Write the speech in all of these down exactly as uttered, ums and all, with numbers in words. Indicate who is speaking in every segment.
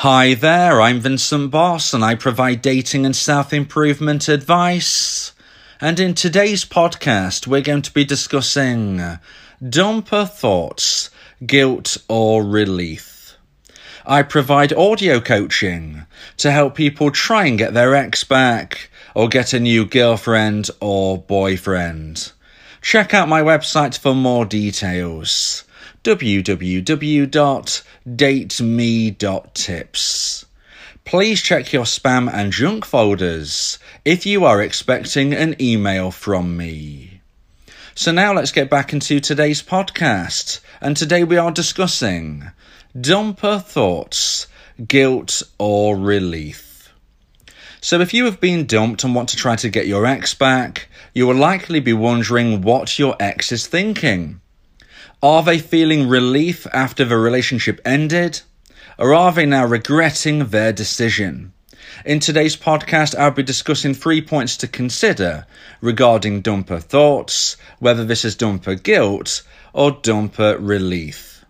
Speaker 1: Hi there, I'm Vincent Boss and I provide dating and self-improvement advice. And in today's podcast, we're going to be discussing dumper thoughts, guilt or relief. I provide audio coaching to help people try and get their ex back or get a new girlfriend or boyfriend. Check out my website for more details. w w w dot date me dot tips. Please check your spam and junk folders if you are expecting an email from me. So now let's get back into today's podcast, and today we are discussing dumper thoughts, guilt or relief. So if you have been dumped and want to try to get your ex back, you will likely be wondering what your ex is thinking. Are they feeling relief after the relationship ended? Or are they now regretting their decision? In today's podcast, I'll be discussing three points to consider regarding dumper thoughts, whether this is dumper guilt or dumper relief.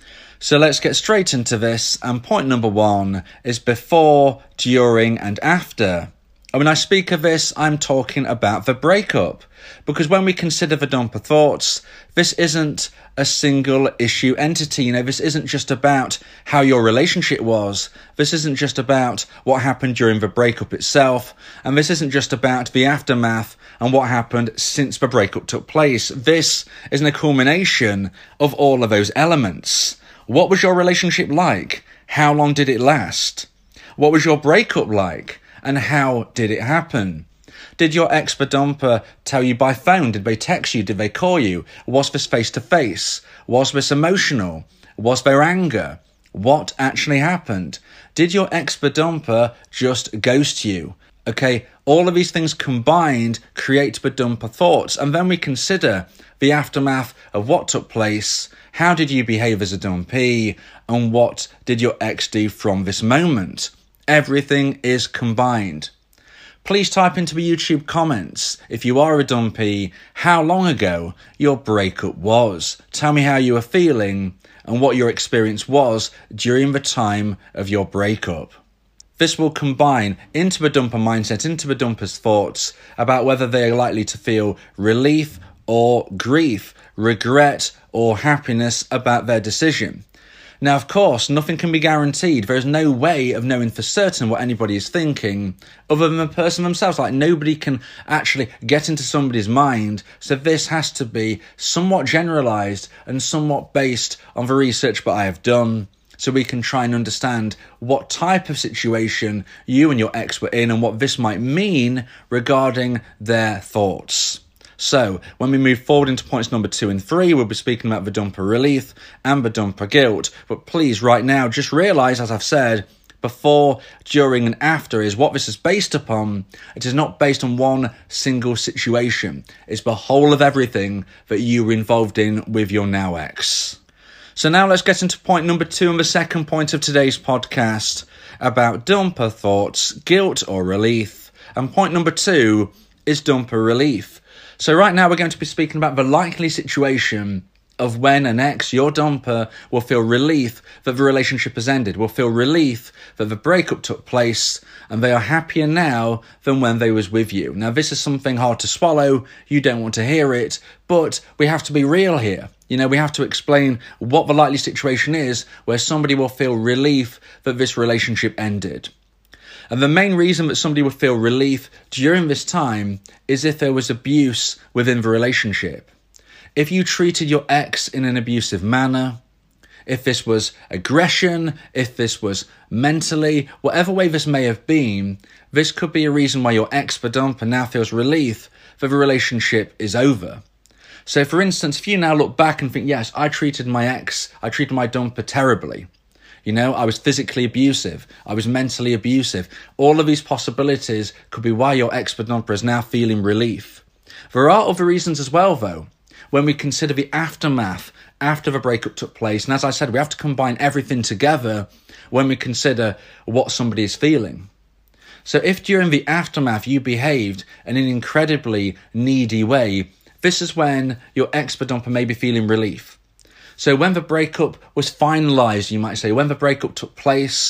Speaker 1: So let's get straight into this, and point number one is before, during and after. And when I speak of this, I'm talking about the breakup, because when we consider the dumper thoughts, this isn't a single issue entity. You know, this isn't just about how your relationship was. This isn't just about what happened during the breakup itself. And this isn't just about the aftermath and what happened since the breakup took place. This is a culmination of all of those elements. What was your relationship like? How long did it last? What was your breakup like? And how did it happen? Did your ex the dumper tell you by phone? Did they text you? Did they call you? Was this face-to-face? Was this emotional? Was there anger? What actually happened? Did your ex the dumper just ghost you? Okay, all of these things combined create the dumper thoughts. And then we consider the aftermath of what took place. How did you behave as a dumpee? And what did your ex do from this moment? Everything is combined. Please type into the YouTube comments, if you are a dumpee, how long ago your breakup was. Tell me how you were feeling and what your experience was during the time of your breakup. This will combine into the dumper mindset, into the dumper's thoughts about whether they are likely to feel relief or grief, regret or happiness about their decision. Now, of course, nothing can be guaranteed. There is no way of knowing for certain what anybody is thinking other than the person themselves. Like, nobody can actually get into somebody's mind. So this has to be somewhat generalized and somewhat based on the research that I have done, so we can try and understand what type of situation you and your ex were in and what this might mean regarding their thoughts. So, when we move forward into points number two and three, we'll be speaking about the dumper relief and the dumper guilt. But please, right now, just realise, as I've said, before, during and after is what this is based upon. It is not based on one single situation. It's the whole of everything that you were involved in with your now ex. So now let's get into point number two and the second point of today's podcast about dumper thoughts, guilt or relief. And point number two is dumper relief. So right now we're going to be speaking about the likely situation of when an ex, your dumper, will feel relief that the relationship has ended, will feel relief that the breakup took place and they are happier now than when they was with you. Now this is something hard to swallow, you don't want to hear it, but we have to be real here. You know, we have to explain what the likely situation is where somebody will feel relief that this relationship ended. And the main reason that somebody would feel relief during this time is if there was abuse within the relationship. If you treated your ex in an abusive manner, if this was aggression, if this was mentally, whatever way this may have been, this could be a reason why your ex, the dumper, now feels relief that the relationship is over. So for instance, if you now look back and think, yes, I treated my ex, I treated my dumper terribly. You know, I was physically abusive. I was mentally abusive. All of these possibilities could be why your ex dumper is now feeling relief. There are other reasons as well, though, when we consider the aftermath after the breakup took place. And as I said, we have to combine everything together when we consider what somebody is feeling. So if during the aftermath you behaved in an incredibly needy way, this is when your ex dumper may be feeling relief. So when the breakup was finalised, you might say, when the breakup took place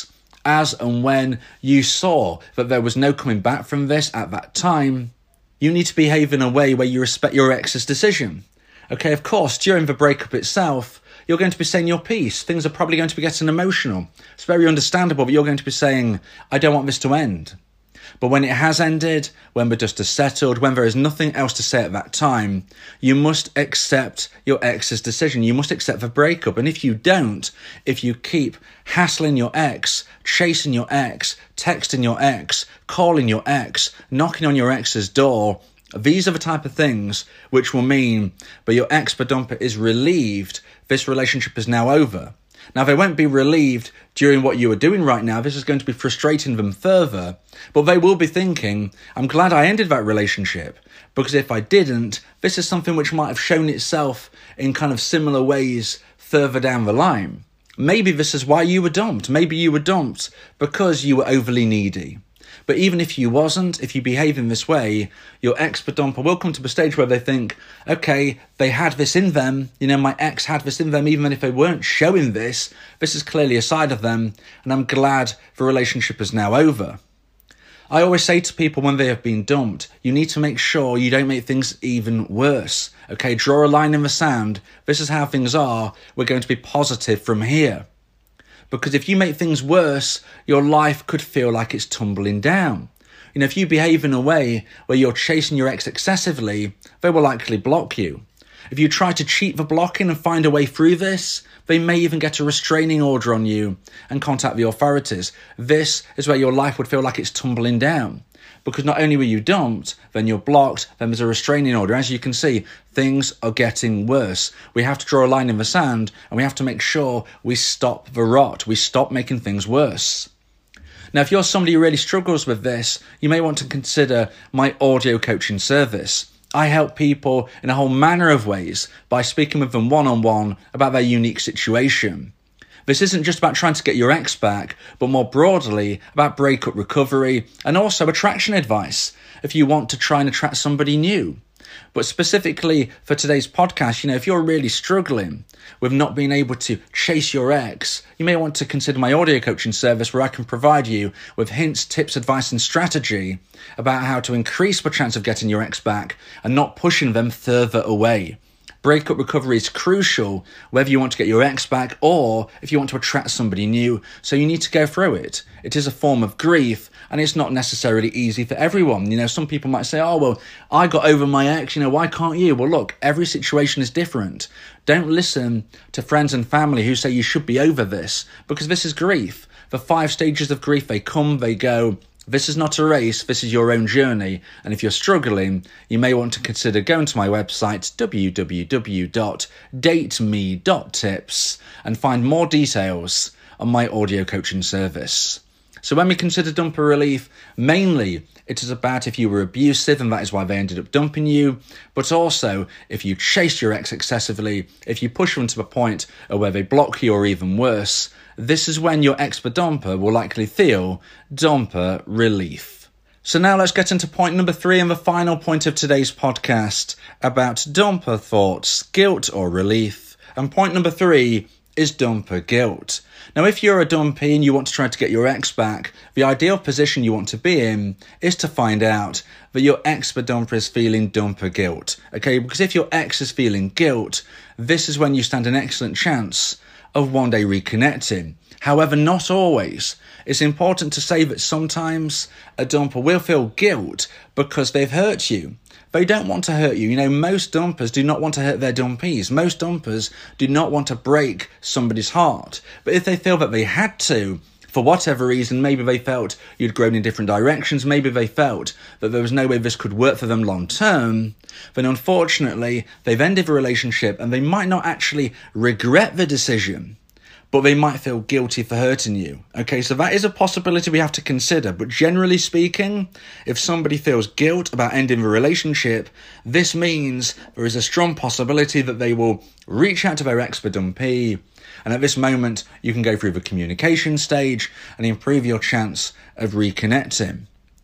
Speaker 1: as and when you saw that there was no coming back from this at that time, you need to behave in a way where you respect your ex's decision. Okay, of course, during the breakup itself, you're going to be saying your piece. Things are probably going to be getting emotional. It's very understandable, but you're going to be saying, I don't want this to end. But when it has ended, when the dust has settled, when there is nothing else to say at that time, you must accept your ex's decision. You must accept the breakup. And if you don't, if you keep hassling your ex, chasing your ex, texting your ex, calling your ex, knocking on your ex's door, these are the type of things which will mean that your ex-badumper is relieved this relationship is now over. Now, they won't be relieved during what you are doing right now. This is going to be frustrating them further. But they will be thinking, I'm glad I ended that relationship. Because if I didn't, this is something which might have shown itself in kind of similar ways further down the line. Maybe this is why you were dumped. Maybe you were dumped because you were overly needy. But even if you wasn't, if you behave in this way, your ex-badumper will come to the stage where they think, okay, they had this in them, you know, my ex had this in them, even if they weren't showing this, this is clearly a side of them, and I'm glad the relationship is now over. I always say to people when they have been dumped, you need to make sure you don't make things even worse. Okay, draw a line in the sand. This is how things are. We're going to be positive from here. Because if you make things worse, your life could feel like it's tumbling down. You know, if you behave in a way where you're chasing your ex excessively, they will likely block you. If you try to cheat the blocking and find a way through this, they may even get a restraining order on you and contact the authorities. This is where your life would feel like it's tumbling down. Because not only were you dumped, then you're blocked, then there's a restraining order. As you can see, things are getting worse. We have to draw a line in the sand, and we have to make sure we stop the rot. We stop making things worse. Now, if you're somebody who really struggles with this, you may want to consider my audio coaching service. I help people in a whole manner of ways by speaking with them one-on-one about their unique situation. This isn't just about trying to get your ex back, but more broadly about breakup recovery and also attraction advice if you want to try and attract somebody new. But specifically for today's podcast, you know, if you're really struggling with not being able to chase your ex, you may want to consider my audio coaching service where I can provide you with hints, tips, advice and strategy about how to increase the chance of getting your ex back and not pushing them further away. Breakup recovery is crucial whether you want to get your ex back or if you want to attract somebody new, so you need to go through it. It is a form of grief and it's not necessarily easy for everyone. You know, some people might say, oh, well, I got over my ex, you know, why can't you? Well, look, every situation is different. Don't listen to friends and family who say you should be over this, because this is grief. The five stages of grief, they come, they go. This is not a race, this is your own journey, and if you're struggling, you may want to consider going to my website, w w w dot date me dot tips, and find more details on my audio coaching service. So when we consider dumper relief, mainly it is about if you were abusive and that is why they ended up dumping you, but also if you chased your ex excessively, if you push them to the point where they block you or even worse, this is when your ex-badumper will likely feel dumper relief. So now let's get into point number three and the final point of today's podcast about dumper thoughts, guilt or relief. And point number three is dumper guilt. Now, if you're a dumpy and you want to try to get your ex back, the ideal position you want to be in is to find out that your ex-badumper is feeling dumper guilt. Okay, because if your ex is feeling guilt, this is when you stand an excellent chance of one day reconnecting. However, not always. It's important to say that sometimes a dumper will feel guilt because they've hurt you. They don't want to hurt you. You know, most dumpers do not want to hurt their dumpees. Most dumpers do not want to break somebody's heart. But if they feel that they had to, for whatever reason, maybe they felt you'd grown in different directions, maybe they felt that there was no way this could work for them long term, then unfortunately, they've ended the relationship and they might not actually regret the decision, but they might feel guilty for hurting you. Okay, so that is a possibility we have to consider. But generally speaking, if somebody feels guilt about ending the relationship, this means there is a strong possibility that they will reach out to their ex-badumpee, and at this moment, you can go through the communication stage and improve your chance of reconnecting.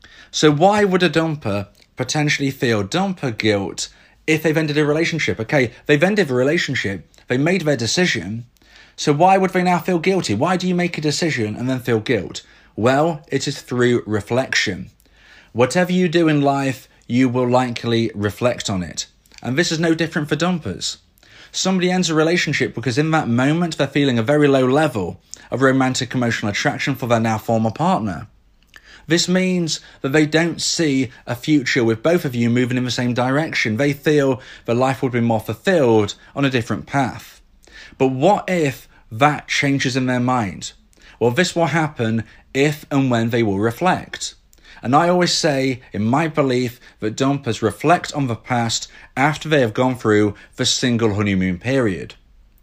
Speaker 1: So why would a dumper potentially feel dumper guilt if they've ended a relationship? Okay, they've ended the relationship, they made their decision, So why would they now feel guilty? Why do you make a decision and then feel guilt? Well, it is through reflection. Whatever you do in life, you will likely reflect on it. And this is no different for dumpers. Somebody ends a relationship because in that moment they're feeling a very low level of romantic emotional attraction for their now former partner. This means that they don't see a future with both of you moving in the same direction. They feel that life would be more fulfilled on a different path. But what if that changes in their mind? Well, this will happen if and when they will reflect. And I always say, in my belief, that dumpers reflect on the past after they have gone through the single honeymoon period.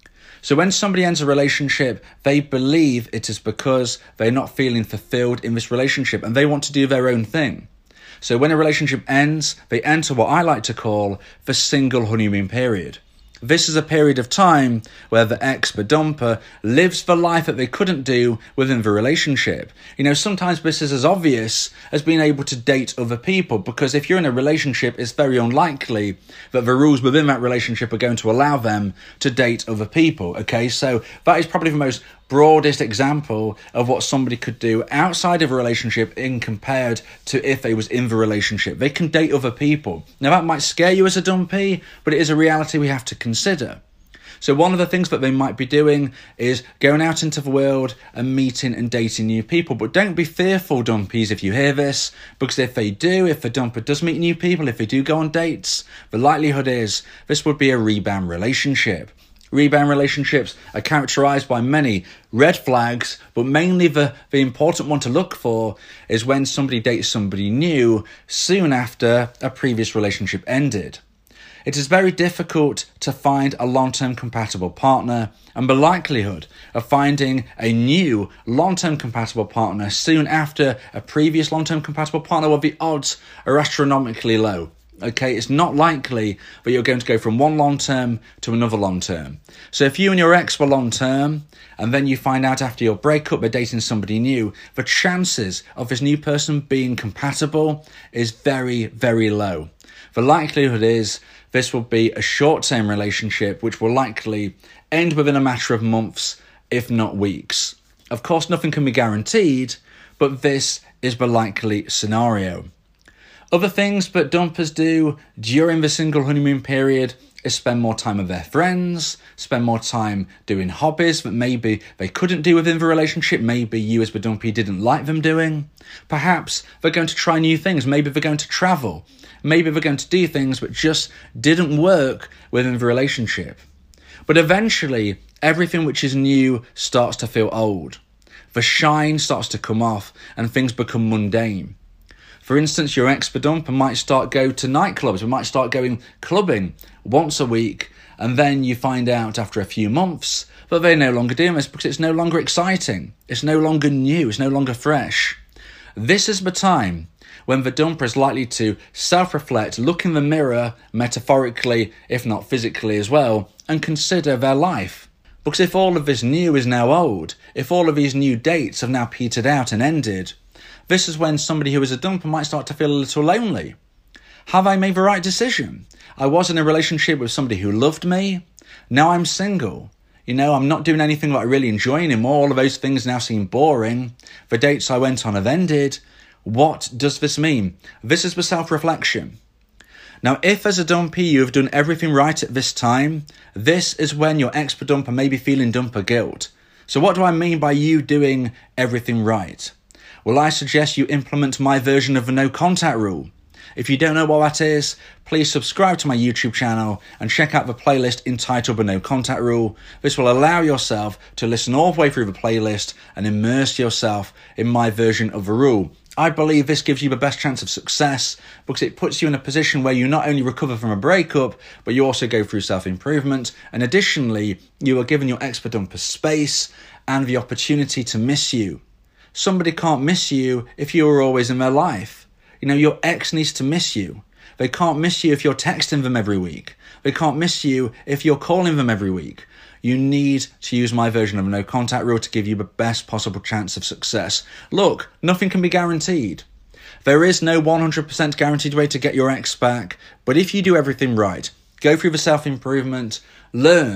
Speaker 1: So when somebody ends a relationship, they believe it is because they're not feeling fulfilled in this relationship and they want to do their own thing. So when a relationship ends, they enter what I like to call the single honeymoon period. This is a period of time where the ex, the dumper, lives the life that they couldn't do within the relationship. You know, sometimes this is as obvious as being able to date other people, because if you're in a relationship, it's very unlikely that the rules within that relationship are going to allow them to date other people, okay? So that is probably the most broadest example of what somebody could do outside of a relationship in compared to if they was in the relationship. They can date other people. Now that might scare you as a dumpy, but it is a reality we have to consider. So one of the things that they might be doing is going out into the world and meeting and dating new people. But don't be fearful, dumpies, if you hear this, because if they do, if the dumper does meet new people, if they do go on dates, the likelihood is this would be a rebound relationship. Rebound relationships are characterized by many red flags, but mainly the, the important one to look for is when somebody dates somebody new soon after a previous relationship ended. It is very difficult to find a long-term compatible partner, and the likelihood of finding a new long-term compatible partner soon after a previous long-term compatible partner, well, the odds are astronomically low. Okay, it's not likely that you're going to go from one long-term to another long-term. So if you and your ex were long-term, and then you find out after your breakup they're dating somebody new, the chances of this new person being compatible is very, very low. The likelihood is this will be a short-term relationship which will likely end within a matter of months, if not weeks. Of course, nothing can be guaranteed, but this is the likely scenario. Other things that dumpers do during the single honeymoon period is spend more time with their friends, spend more time doing hobbies that maybe they couldn't do within the relationship, maybe you as the dumpy didn't like them doing. Perhaps they're going to try new things, maybe they're going to travel, maybe they're going to do things that just didn't work within the relationship. But eventually, everything which is new starts to feel old. The shine starts to come off and things become mundane. For instance, your ex-dumper might start go to nightclubs, or might start going clubbing once a week, and then you find out after a few months that they're no longer doing this because it's no longer exciting, it's no longer new, it's no longer fresh. This is the time when the dumper is likely to self-reflect, look in the mirror, metaphorically, if not physically as well, and consider their life. Because if all of this new is now old, if all of these new dates have now petered out and ended, this is when somebody who is a dumper might start to feel a little lonely. Have I made the right decision? I was in a relationship with somebody who loved me. Now I'm single. You know, I'm not doing anything that I really enjoy anymore. All of those things now seem boring. The dates I went on have ended. What does this mean? This is the self-reflection. Now, if as a dumpy you have done everything right at this time, this is when your ex-dumper may be feeling dumper guilt. So what do I mean by you doing everything right? Well, I suggest you implement my version of the no contact rule. If you don't know what that is, please subscribe to my YouTube channel and check out the playlist entitled the no contact rule. This will allow yourself to listen all the way through the playlist and immerse yourself in my version of the rule. I believe this gives you the best chance of success because it puts you in a position where you not only recover from a breakup, but you also go through self-improvement. And additionally, you are giving your ex-dumper space and the opportunity to miss you. Somebody can't miss you if you are always in their life. You know, your ex needs to miss you. They can't miss you if you're texting them every week. They can't miss you if you're calling them every week. You need to use my version of a no contact rule to give you the best possible chance of success. Look, nothing can be guaranteed. There is no one hundred percent guaranteed way to get your ex back, but if you do everything right, go through the self-improvement, learn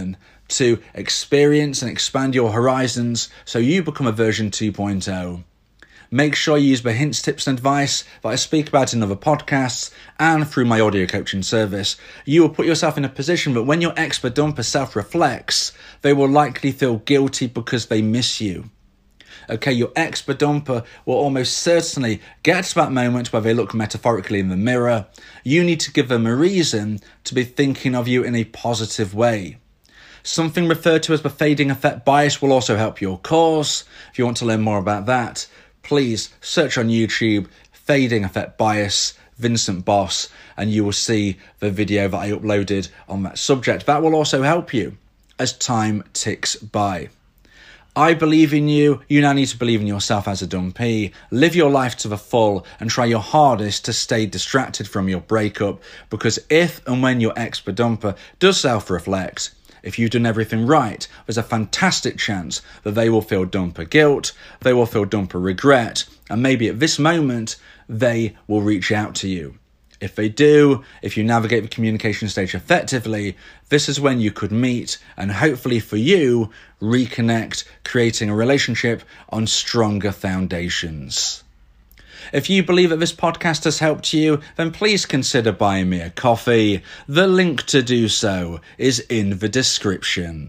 Speaker 1: to experience and expand your horizons so you become a version two point oh. Make sure you use the hints, tips and advice that I speak about in other podcasts and through my audio coaching service. You will put yourself in a position that when your expert dumper self-reflects, they will likely feel guilty because they miss you. Okay, your expert dumper will almost certainly get to that moment where they look metaphorically in the mirror. You need to give them a reason to be thinking of you in a positive way. Something referred to as the fading effect bias will also help your cause. If you want to learn more about that, please search on YouTube, Fading Effect Bias, Vincent Boss, and you will see the video that I uploaded on that subject. That will also help you as time ticks by. I believe in you. You now need to believe in yourself as a dumpy. Live your life to the full and try your hardest to stay distracted from your breakup, because if and when your expert dumper does self-reflect, if you've done everything right, there's a fantastic chance that they will feel dumper guilt, they will feel dumper regret, and maybe at this moment, they will reach out to you. If they do, if you navigate the communication stage effectively, this is when you could meet and hopefully for you, reconnect, creating a relationship on stronger foundations. If you believe that this podcast has helped you, then please consider buying me a coffee. The link to do so is in the description.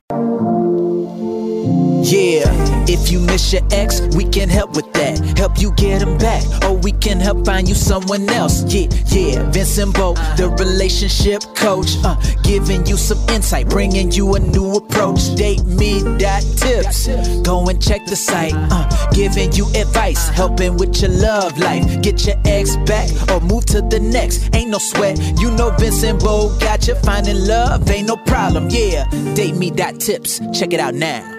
Speaker 2: Yeah, if you miss your ex, we can help with that. Help you get him back, or we can help find you someone else. Yeah, yeah, Vincent Bo, the relationship coach, uh, giving you some insight, bringing you a new approach. Date me dot tips, go and check the site, uh, giving you advice, helping with your love life. Get your ex back, or move to the next. Ain't no sweat, you know Vincent Bo got you. Finding love ain't no problem. Yeah, date me dot tips, check it out now.